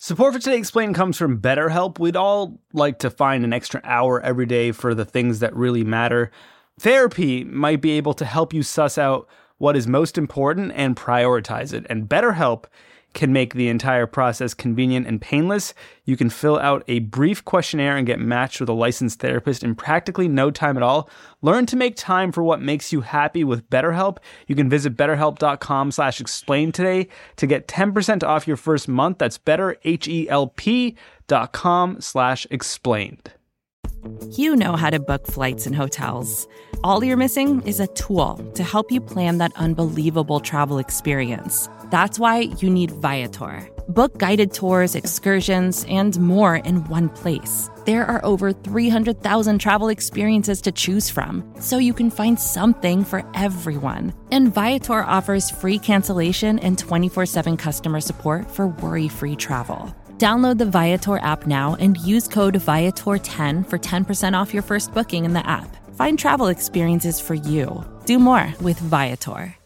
Support for Today Explained comes from BetterHelp. We'd all like to find an extra hour every day for the things that really matter. Therapy might be able to help you suss out what is most important and prioritize it. And BetterHelp can make the entire process convenient and painless. You can fill out a brief questionnaire and get matched with a licensed therapist in practically no time at all. Learn to make time for what makes you happy with BetterHelp. You can visit betterhelp.com /explain today to get 10% off your first month. That's betterhelp.com /explained. You know how to book flights and hotels. All you're missing is a tool to help you plan that unbelievable travel experience. That's why you need Viator. Book guided tours, excursions, and more in one place. There are over 300,000 travel experiences to choose from, so you can find something for everyone. And Viator offers free cancellation and 24/7 customer support for worry-free travel. Download the Viator app now and use code Viator10 for 10% off your first booking in the app. Find travel experiences for you. Do more with Viator.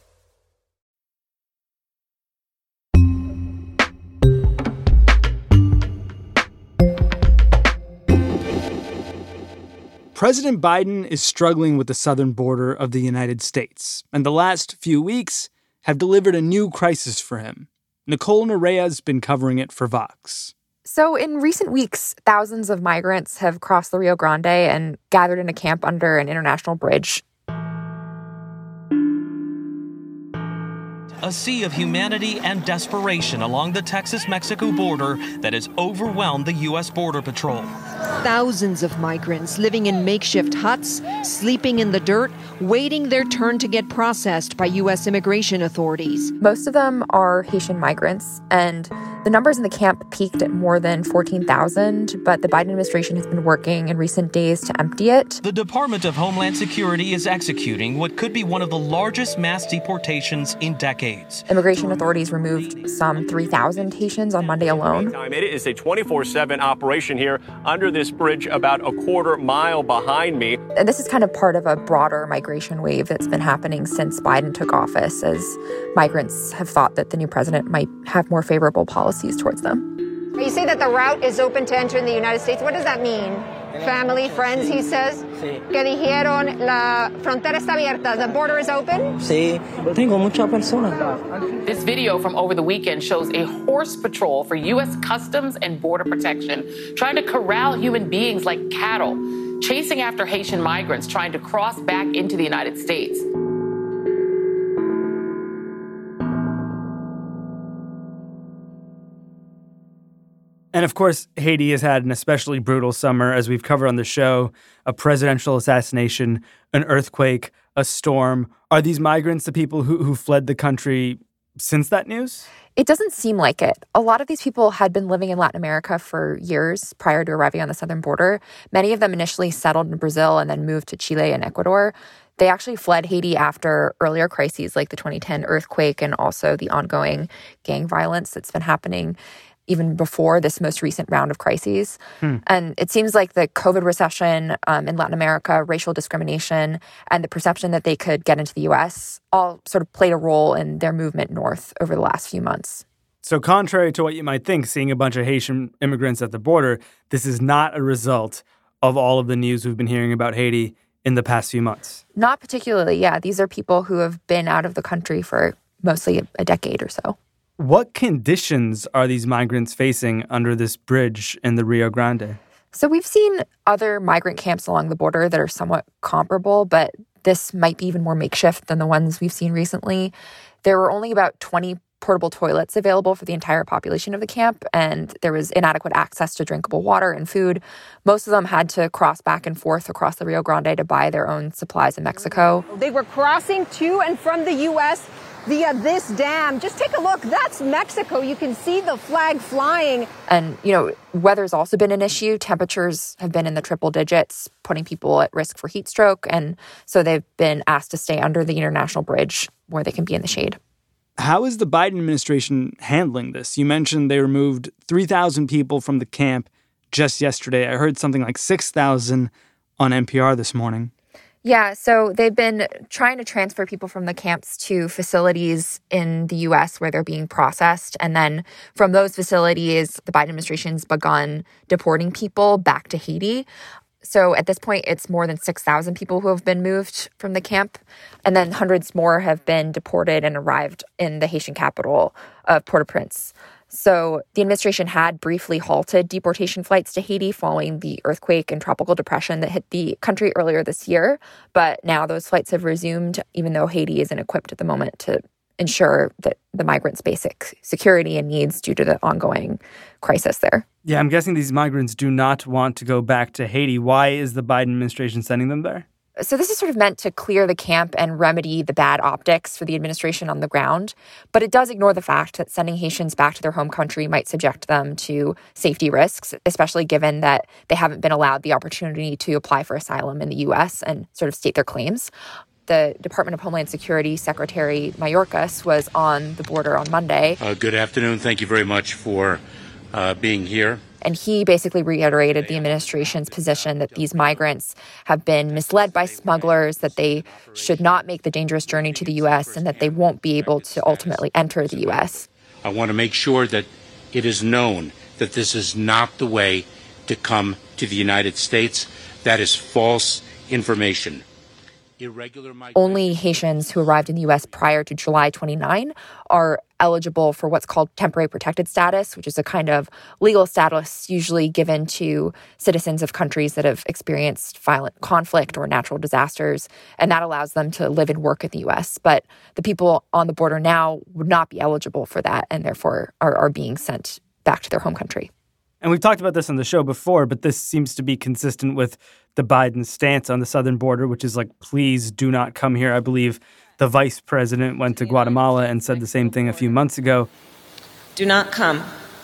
President Biden is struggling with the southern border of the United States, and the last few weeks have delivered a new crisis for him. Nicole Nerea has been covering it for Vox. So in recent weeks, thousands of migrants have crossed the Rio Grande and gathered in a camp under an international bridge. A sea of humanity and desperation along the Texas-Mexico border that has overwhelmed the U.S. Border Patrol. Thousands of migrants living in makeshift huts, sleeping in the dirt, waiting their turn to get processed by U.S. immigration authorities. Most of them are Haitian migrants, and the numbers in the camp peaked at more than 14,000, but the Biden administration has been working in recent days to empty it. The Department of Homeland Security is executing what could be one of the largest mass deportations in decades. Immigration authorities removed some 3,000 Haitians on Monday alone. It is a 24/7 operation here under this bridge about a quarter mile behind me. And this is kind of part of a broader migration wave that's been happening since Biden took office, as migrants have thought that the new president might have more favorable policies towards them. You say that the route is open to enter the United States. What does that mean? Family, friends, he says. Que dijeron, la frontera está abierta, the border is open? Sí, tengo muchas personas. This video from over the weekend shows a horse patrol for U.S. Customs and Border Protection trying to corral human beings like cattle, chasing after Haitian migrants trying to cross back into the United States. And of course, Haiti has had an especially brutal summer, as we've covered on the show. A presidential assassination, an earthquake, a storm. Are these migrants the people who fled the country since that news? It doesn't seem like it. A lot of these people had been living in Latin America for years prior to arriving on the southern border. Many of them initially settled in Brazil and then moved to Chile and Ecuador. They actually fled Haiti after earlier crises like the 2010 earthquake and also the ongoing gang violence that's been happening even before this most recent round of crises. And it seems like the COVID recession in Latin America, racial discrimination, and the perception that they could get into the U.S. all sort of played a role in their movement north over the last few months. So contrary to what you might think, seeing a bunch of Haitian immigrants at the border, this is not a result of all of the news we've been hearing about Haiti in the past few months. Not particularly, yeah. These are people who have been out of the country for mostly a decade or so. What conditions are these migrants facing under this bridge in the Rio Grande? So we've seen other migrant camps along the border that are somewhat comparable, but this might be even more makeshift than the ones we've seen recently. There were only about 20 portable toilets available for the entire population of the camp, and there was inadequate access to drinkable water and food. Most of them had to cross back and forth across the Rio Grande to buy their own supplies in Mexico. They were crossing to and from the U.S. via this dam. Just take a look. That's Mexico. You can see the flag flying. And, weather's also been an issue. Temperatures have been in the triple digits, putting people at risk for heat stroke. And so they've been asked to stay under the international bridge where they can be in the shade. How is the Biden administration handling this? You mentioned they removed 3,000 people from the camp just yesterday. I heard something like 6,000 on NPR this morning. Yeah, so they've been trying to transfer people from the camps to facilities in the U.S. where they're being processed. And then from those facilities, the Biden administration's begun deporting people back to Haiti. So at this point, it's more than 6,000 people who have been moved from the camp. And then hundreds more have been deported and arrived in the Haitian capital of Port-au-Prince. So the administration had briefly halted deportation flights to Haiti following the earthquake and tropical depression that hit the country earlier this year. But now those flights have resumed, even though Haiti isn't equipped at the moment to ensure that the migrants' basic security and needs due to the ongoing crisis there. Yeah, I'm guessing these migrants do not want to go back to Haiti. Why is the Biden administration sending them there? So this is sort of meant to clear the camp and remedy the bad optics for the administration on the ground. But it does ignore the fact that sending Haitians back to their home country might subject them to safety risks, especially given that they haven't been allowed the opportunity to apply for asylum in the U.S. and sort of state their claims. The Department of Homeland Security Secretary Mayorkas was on the border on Monday. Good afternoon. Thank you very much for being here. And he basically reiterated the administration's position that these migrants have been misled by smugglers, that they should not make the dangerous journey to the U.S., and that they won't be able to ultimately enter the U.S. I want to make sure that it is known that this is not the way to come to the United States. That is false information. Only Haitians who arrived in the U.S. prior to July 29 are eligible for what's called temporary protected status, which is a kind of legal status usually given to citizens of countries that have experienced violent conflict or natural disasters. And that allows them to live and work in the U.S. But the people on the border now would not be eligible for that and therefore are being sent back to their home country. And we've talked about this on the show before, but this seems to be consistent with the Biden stance on the southern border, which is like, please do not come here. I believe the vice president went to Guatemala and said the same thing a few months ago. Do not come.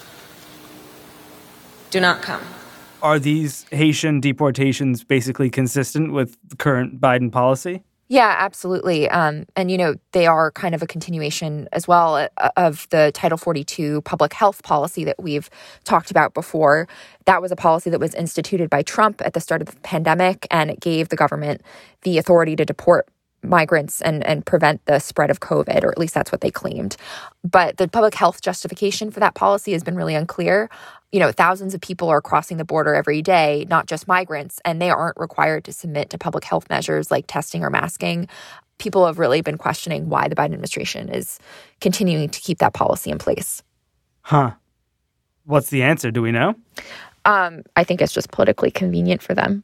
Do not come. Are these Haitian deportations basically consistent with the current Biden policy? Yeah, absolutely. And, they are kind of a continuation as well of the Title 42 public health policy that we've talked about before. That was a policy that was instituted by Trump at the start of the pandemic, and it gave the government the authority to deport migrants and prevent the spread of COVID, or at least that's what they claimed. But the public health justification for that policy has been really unclear. Thousands of people are crossing the border every day, not just migrants, and they aren't required to submit to public health measures like testing or masking. People have really been questioning why the Biden administration is continuing to keep that policy in place. Huh. What's the answer? Do we know? I think it's just politically convenient for them.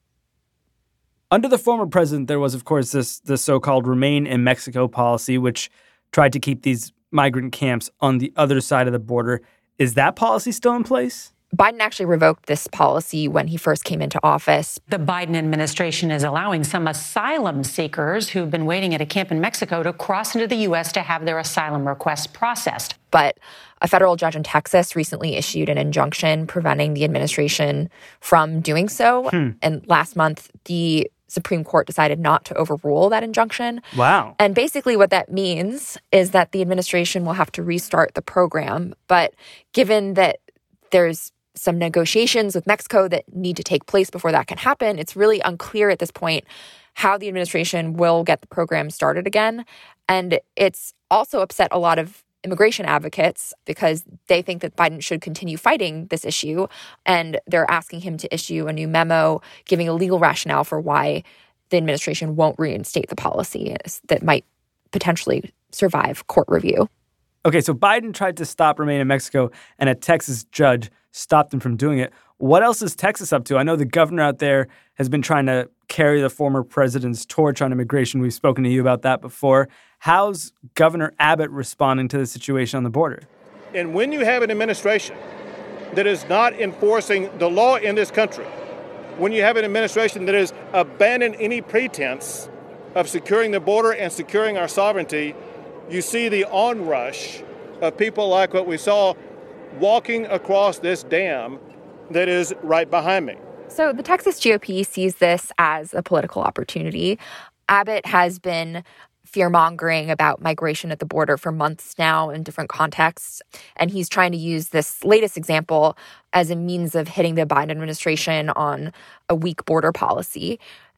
Under the former president, there was, of course, the so-called Remain in Mexico policy, which tried to keep these migrant camps on the other side of the border. Is that policy still in place? Biden actually revoked this policy when he first came into office. The Biden administration is allowing some asylum seekers who've been waiting at a camp in Mexico to cross into the U.S. to have their asylum requests processed. But a federal judge in Texas recently issued an injunction preventing the administration from doing so. And last month, the Supreme Court decided not to overrule that injunction. Wow. And basically what that means is that the administration will have to restart the program. But given that there's some negotiations with Mexico that need to take place before that can happen, it's really unclear at this point how the administration will get the program started again. And it's also upset a lot of immigration advocates because they think that Biden should continue fighting this issue. And they're asking him to issue a new memo giving a legal rationale for why the administration won't reinstate the policy that might potentially survive court review. Okay, so Biden tried to stop Remain in Mexico, and a Texas judge stopped him from doing it. What else is Texas up to? I know the governor out there has been trying to carry the former president's torch on immigration. We've spoken to you about that before. How's Governor Abbott responding to the situation on the border? And when you have an administration that is not enforcing the law in this country, when you have an administration that has abandoned any pretense of securing the border and securing our sovereignty, you see the onrush of people like what we saw walking across this dam that is right behind me. So the Texas GOP sees this as a political opportunity. Abbott has been fear-mongering about migration at the border for months now in different contexts. And he's trying to use this latest example as a means of hitting the Biden administration on a weak border policy.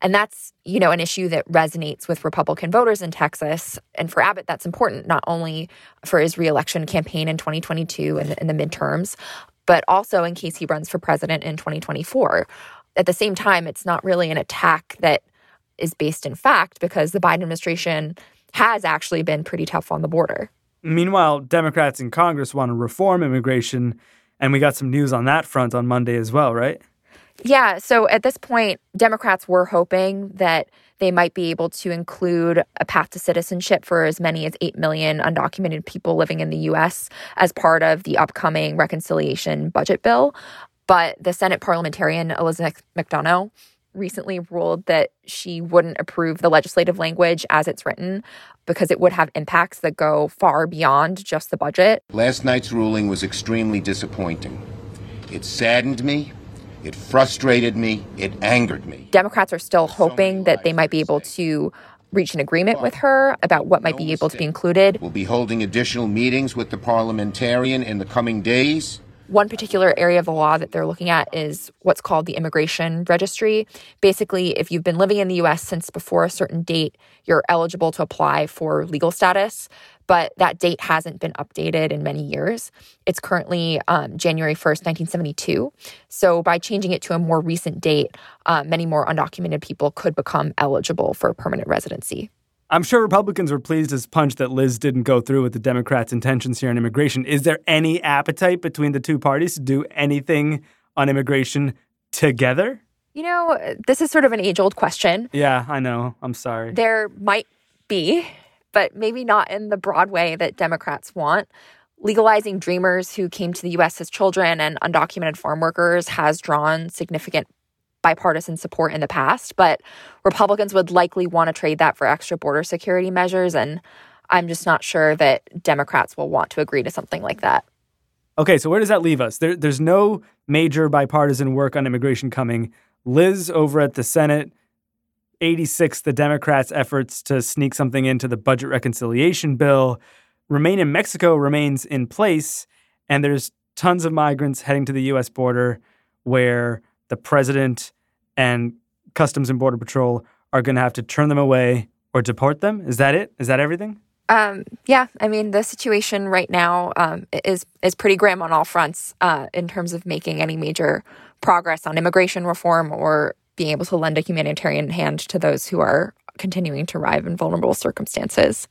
And that's, an issue that resonates with Republican voters in Texas. And for Abbott, that's important, not only for his reelection campaign in 2022 and in the midterms, but also in case he runs for president in 2024. At the same time, it's not really an attack that is based in fact, because the Biden administration has actually been pretty tough on the border. Meanwhile, Democrats in Congress want to reform immigration, and we got some news on that front on Monday as well, right? Yeah, so at this point, Democrats were hoping that they might be able to include a path to citizenship for as many as 8 million undocumented people living in the U.S. as part of the upcoming reconciliation budget bill. But the Senate parliamentarian Elizabeth McDonough recently ruled that she wouldn't approve the legislative language as it's written because it would have impacts that go far beyond just the budget. Last night's ruling was extremely disappointing. It saddened me. It frustrated me. It angered me. Democrats are still hoping that they might be able to reach an agreement with her about what might be able to be included. We'll be holding additional meetings with the parliamentarian in the coming days. One particular area of the law that they're looking at is what's called the immigration registry. Basically, if you've been living in the U.S. since before a certain date, you're eligible to apply for legal status, but that date hasn't been updated in many years. It's currently January 1st, 1972. So by changing it to a more recent date, many more undocumented people could become eligible for permanent residency. I'm sure Republicans were pleased as punch that Liz didn't go through with the Democrats' intentions here on immigration. Is there any appetite between the two parties to do anything on immigration together? This is sort of an age-old question. Yeah, I know. I'm sorry. There might be, but maybe not in the broad way that Democrats want. Legalizing dreamers who came to the U.S. as children and undocumented farm workers has drawn significant bipartisan support in the past, but Republicans would likely want to trade that for extra border security measures, and I'm just not sure that Democrats will want to agree to something like that. Okay, so where does that leave us? There's no major bipartisan work on immigration coming. Liz over at the Senate 86th the Democrats' efforts to sneak something into the budget reconciliation bill. Remain in Mexico remains in place, and there's tons of migrants heading to the U.S. border where the president and Customs and Border Patrol are going to have to turn them away or deport them. Is that it? Is that everything? Yeah. I mean, the situation right now is pretty grim on all fronts in terms of making any major progress on immigration reform or being able to lend a humanitarian hand to those who are continuing to arrive in vulnerable circumstances.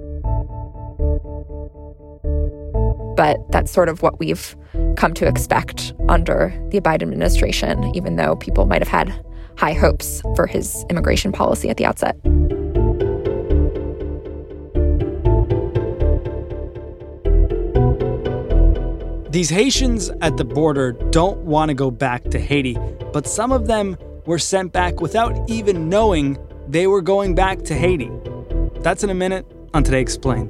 But that's sort of what we've come to expect under the Biden administration, even though people might have had high hopes for his immigration policy at the outset. These Haitians at the border don't want to go back to Haiti, but some of them were sent back without even knowing they were going back to Haiti. That's in a minute on Today Explained.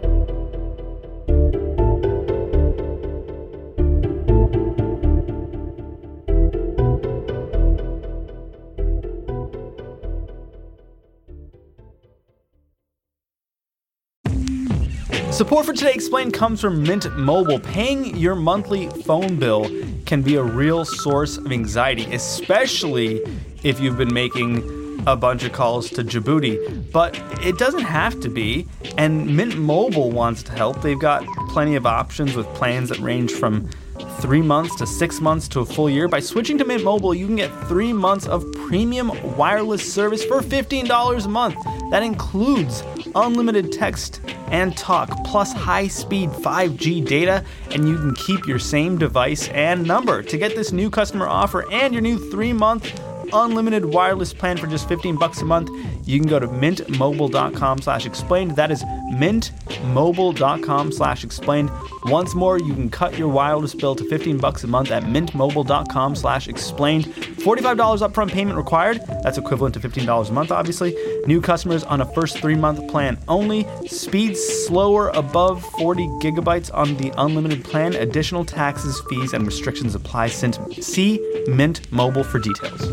Support for Today Explained comes from Mint Mobile. Paying your monthly phone bill can be a real source of anxiety, especially if you've been making a bunch of calls to Djibouti. But it doesn't have to be, and Mint Mobile wants to help. They've got plenty of options with plans that range from 3 months to 6 months to a full year. By switching to Mint Mobile, you can get 3 months of premium wireless service for $15 a month. That includes unlimited text and talk, plus high-speed 5G data, and you can keep your same device and number. To get this new customer offer and your new 3-month unlimited wireless plan for just $15 a month, you can go to mintmobile.com/explained. That is mintmobile.com/explained. Once more, you can cut your wireless bill to $15 a month at mintmobile.com/explained. $45 upfront payment required. That's equivalent to $15 a month, obviously. New customers on a first 3-month plan only. Speeds slower above 40 gigabytes on the unlimited plan. Additional taxes, fees, and restrictions apply. See Mint Mobile for details.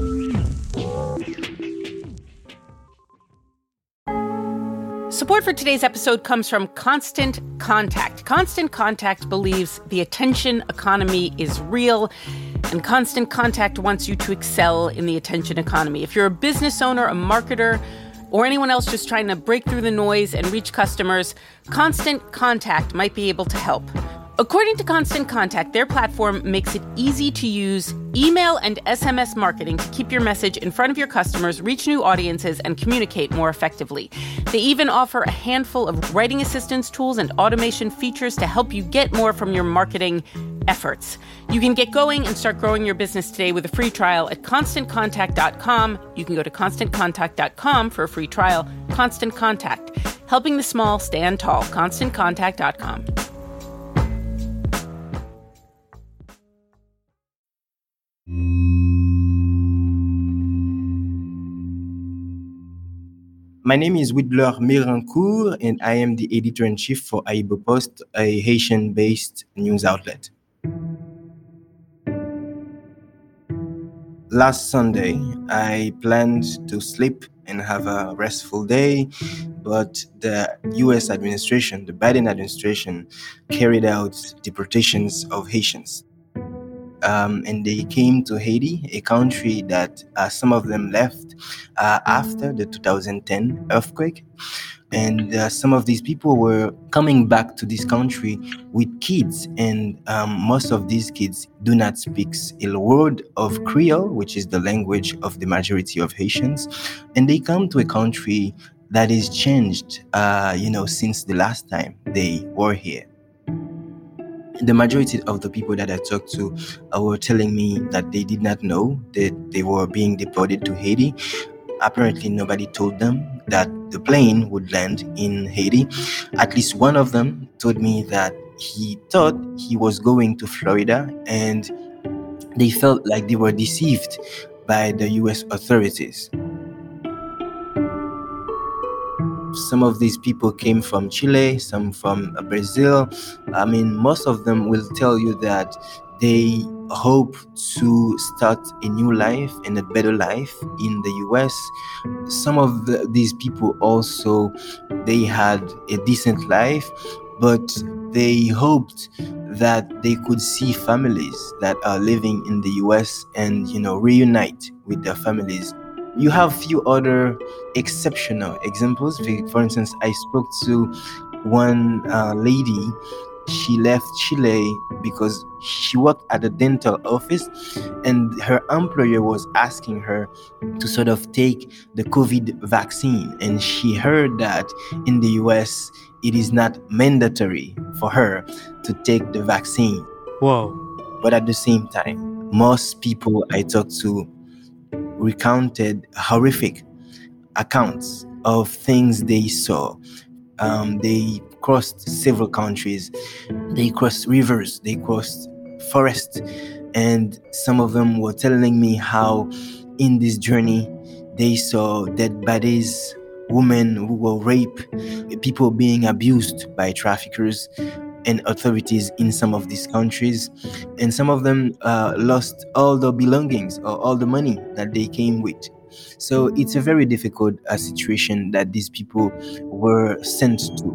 Support for today's episode comes from Constant Contact. Constant Contact believes the attention economy is real, and And Constant Contact wants you to excel in the attention economy. If you're a business owner, a marketer, or anyone else just trying to break through the noise and reach customers, Constant Contact might be able to help. According to Constant Contact, their platform makes it easy to use email and SMS marketing to keep your message in front of your customers, reach new audiences, and communicate more effectively. They even offer a handful of writing assistance tools and automation features to help you get more from your marketing efforts. You can get going and start growing your business today with a free trial at ConstantContact.com. You can go to ConstantContact.com for a free trial. Constant Contact, helping the small stand tall. ConstantContact.com. My name is Widler Mirancourt, and I am the editor-in-chief for Ayibo Post, a Haitian-based news outlet. Last Sunday, I planned to sleep and have a restful day, but the U.S. administration, the Biden administration, carried out deportations of Haitians. And they came to Haiti, a country that some of them left after the 2010 earthquake. And some of these people were coming back to this country with kids. And most of these kids do not speak a word of Creole, which is the language of the majority of Haitians. And they come to a country that is changed, since the last time they were here. The majority of the people that I talked to were telling me that they did not know that they were being deported to Haiti. Apparently, nobody told them that the plane would land in Haiti. At least one of them told me that he thought he was going to Florida, and they felt like they were deceived by the U.S. authorities. Some of these people came from Chile, some from Brazil. Most of them will tell you that they hope to start a new life and a better life in the U.S. Some of these people also, they had a decent life, but they hoped that they could see families that are living in the U.S. and, reunite with their families. You have few other exceptional examples. For instance, I spoke to one lady. She left Chile because she worked at a dental office, and her employer was asking her to sort of take the COVID vaccine. And she heard that in the US, it is not mandatory for her to take the vaccine. Whoa. But at the same time, most people I talked to recounted horrific accounts of things they saw. They crossed several countries. They crossed rivers. They crossed forests. And some of them were telling me how in this journey they saw dead bodies, women who were raped, people being abused by traffickers and authorities in some of these countries. And some of them lost all the belongings or all the money that they came with. So it's a very difficult situation that these people were sent to.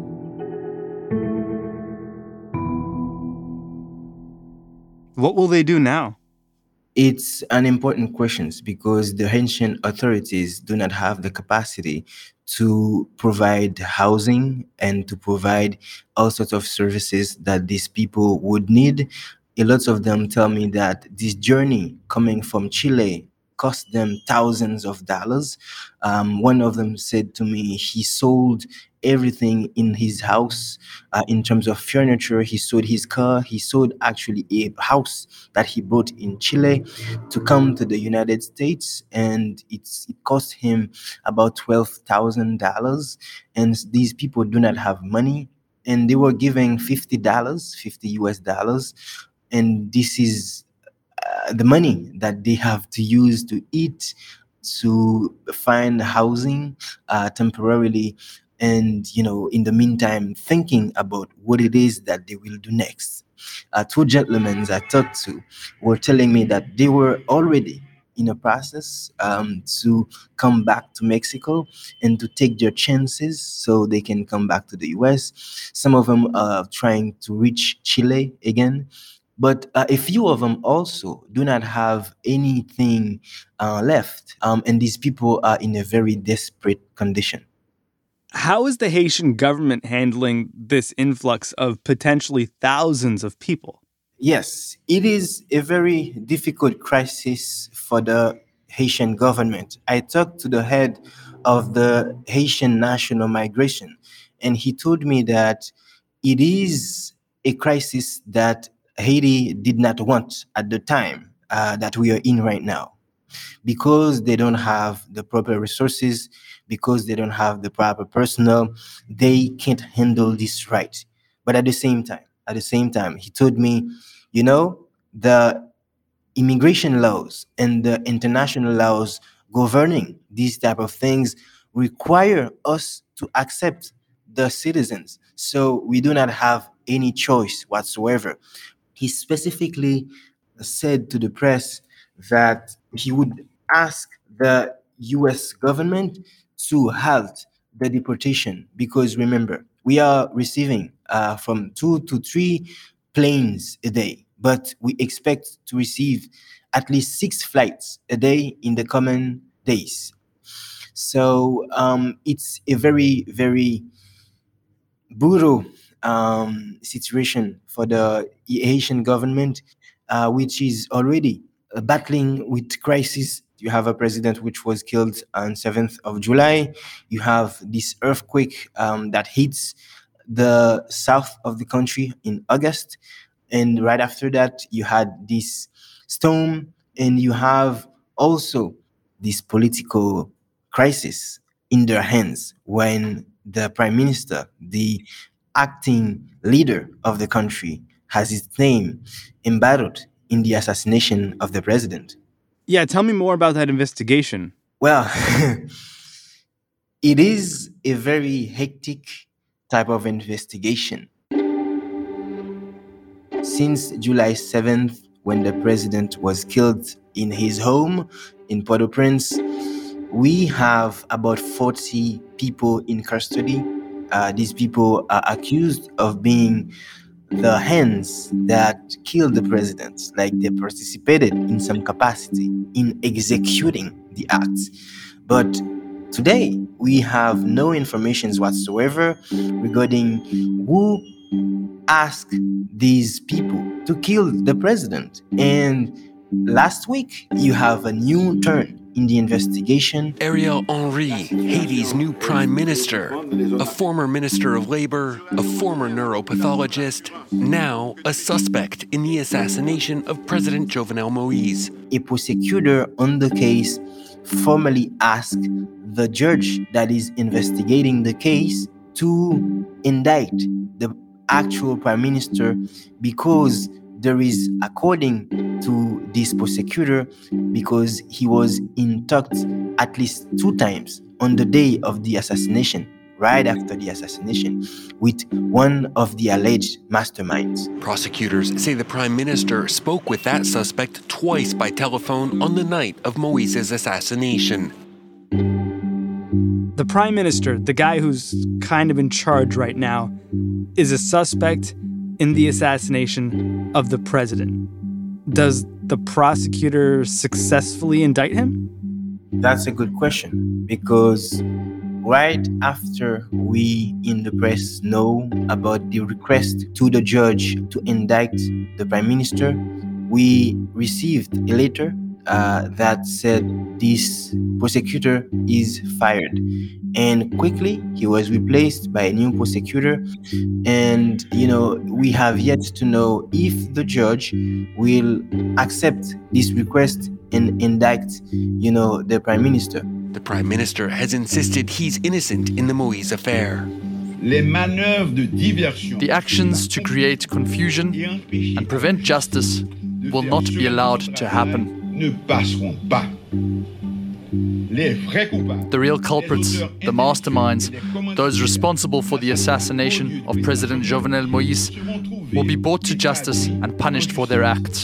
What will they do now? It's an important question because the Haitian authorities do not have the capacity to provide housing and to provide all sorts of services that these people would need. A lot of them tell me that this journey coming from Chile cost them thousands of dollars. One of them said to me he sold everything in his house in terms of furniture. He sold his car. He sold actually a house that he bought in Chile to come to the United States, and it cost him about $12,000. And these people do not have money, and they were giving $50, $50 US, and this is the money that they have to use to eat, to find housing temporarily, and in the meantime thinking about what it is that they will do next. Two gentlemen I talked to were telling me that they were already in a process to come back to Mexico and to take their chances so they can come back to the US. Some of them are trying to reach Chile again. But a few of them also do not have anything left. And these people are in a very desperate condition. How is the Haitian government handling this influx of potentially thousands of people? Yes, it is a very difficult crisis for the Haitian government. I talked to the head of the Haitian National Migration, and he told me that it is a crisis that Haiti did not want at the time that we are in right now, because they don't have the proper resources, because they don't have the proper personnel. They can't handle this right. But at the same time, he told me, the immigration laws and the international laws governing these type of things require us to accept the citizens. So we do not have any choice whatsoever. He specifically said to the press that he would ask the U.S. government to halt the deportation, because remember, we are receiving from 2 to 3 planes a day, but we expect to receive at least 6 flights a day in the coming days. So it's a very, very brutal situation for the Haitian government, which is already battling with crisis. You have a president which was killed on 7th of July. You have this earthquake that hits the south of the country in August. And right after that, you had this storm, and you have also this political crisis in their hands when the prime minister, the acting leader of the country, has his name embattled in the assassination of the president. Yeah, tell me more about that investigation. Well, it is a very hectic type of investigation. Since July 7th, when the president was killed in his home in Port-au-Prince, we have about 40 people in custody. These people are accused of being the hands that killed the president, like they participated in some capacity in executing the acts. But today, we have no information whatsoever regarding who asked these people to kill the president. And last week, you have a new turn in the investigation. Ariel Henry, Haiti's new prime minister, a former minister of labor, a former neuropathologist, now a suspect in the assassination of President Jovenel Moïse. A prosecutor on the case formally asked the judge that is investigating the case to indict the actual prime minister, because there is, according to this prosecutor, because he was in talks at least 2 times on the day of the assassination, right after the assassination, with one of the alleged masterminds. Prosecutors say the prime minister spoke with that suspect twice by telephone on the night of Moïse's assassination. The prime minister, the guy who's kind of in charge right now, is a suspect in the assassination of the president. Does the prosecutor successfully indict him? That's a good question, because right after we in the press know about the request to the judge to indict the prime minister, we received a letter that said this prosecutor is fired. And quickly, he was replaced by a new prosecutor. And, we have yet to know if the judge will accept this request and indict, the prime minister. The prime minister has insisted he's innocent in the Moïse affair. The actions to create confusion and prevent justice will not be allowed to happen. The real culprits, the masterminds, those responsible for the assassination of President Jovenel Moïse, will be brought to justice and punished for their acts.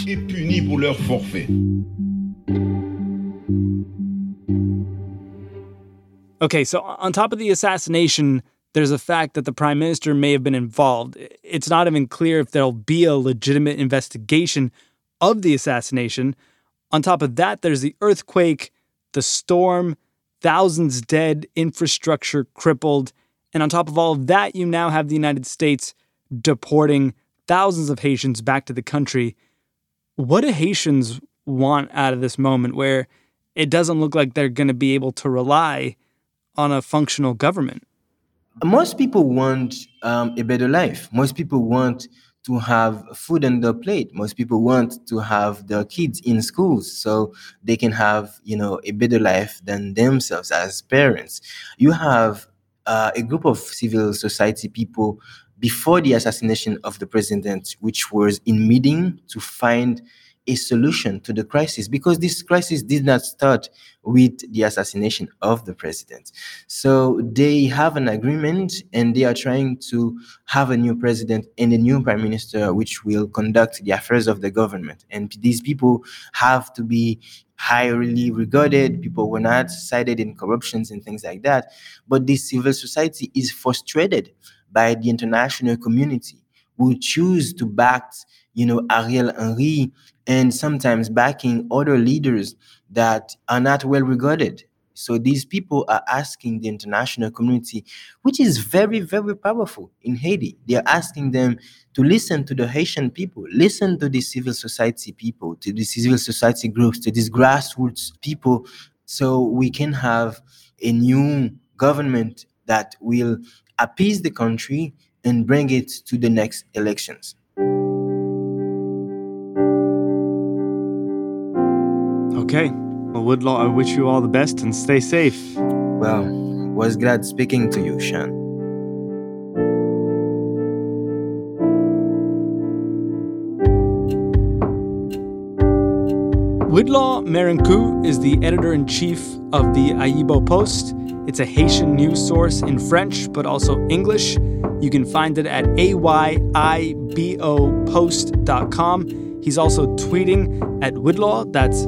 Okay, so on top of the assassination, there's a fact that the prime minister may have been involved. It's not even clear if there'll be a legitimate investigation of the assassination. On top of that, there's the earthquake, the storm, thousands dead, infrastructure crippled. And on top of all of that, you now have the United States deporting thousands of Haitians back to the country. What do Haitians want out of this moment where it doesn't look like they're going to be able to rely on a functional government? Most people want a better life. Most people want to have food on their plate. Most people want to have their kids in schools so they can have, a better life than themselves as parents. You have a group of civil society people before the assassination of the president, which was in meeting to find a solution to the crisis, because this crisis did not start with the assassination of the president. So they have an agreement and they are trying to have a new president and a new prime minister which will conduct the affairs of the government. And these people have to be highly regarded. People were not cited in corruptions and things like that. But this civil society is frustrated by the international community who choose to back, Ariel Henry, and sometimes backing other leaders that are not well regarded. So these people are asking the international community, which is very, very powerful in Haiti. They are asking them to listen to the Haitian people, listen to the civil society people, to the civil society groups, to these grassroots people, so we can have a new government that will appease the country and bring it to the next elections. Okay. Well, Woodlaw, I wish you all the best and stay safe. Well, was glad speaking to you, Sean. Woodlaw Marenkou is the editor-in-chief of the Ayibo Post. It's a Haitian news source in French, but also English. You can find it at aybopost.com. He's also tweeting at Woodlaw. That's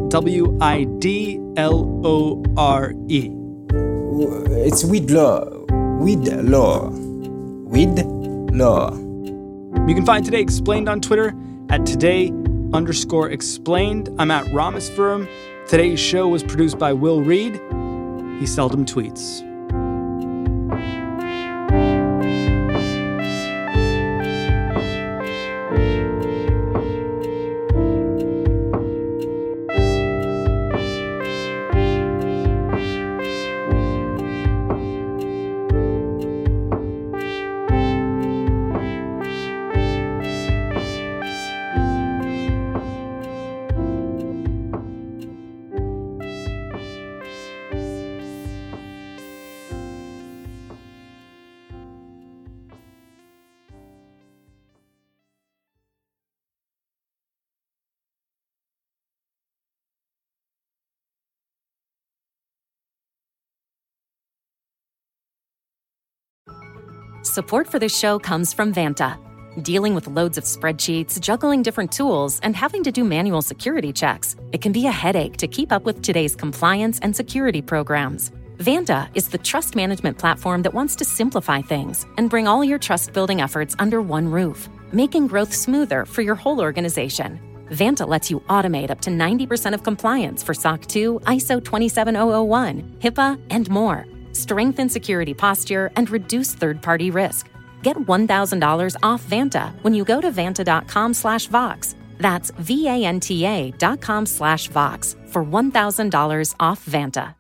WIDLORE. It's Woodlaw. Woodlaw. Woodlaw. You can find Today Explained on Twitter at Today_Explained. I'm at Rameswaram. Today's show was produced by Will Reed. He seldom tweets. Support for this show comes from Vanta. Dealing with loads of spreadsheets, juggling different tools, and having to do manual security checks, it can be a headache to keep up with today's compliance and security programs. Vanta is the trust management platform that wants to simplify things and bring all your trust-building efforts under one roof, making growth smoother for your whole organization. Vanta lets you automate up to 90% of compliance for SOC 2, ISO 27001, HIPAA, and more. Strengthen security posture and reduce third-party risk. Get $1,000 off Vanta when you go to vanta.com/Vox. That's VANTA.com/Vox for $1,000 off Vanta.